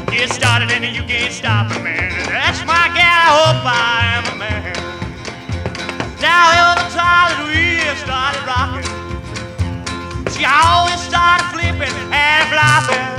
Get started and you can't stop it, man. That's my gal, I hope I am a man. Now every time that we started rocking, she always started flipping and flopping.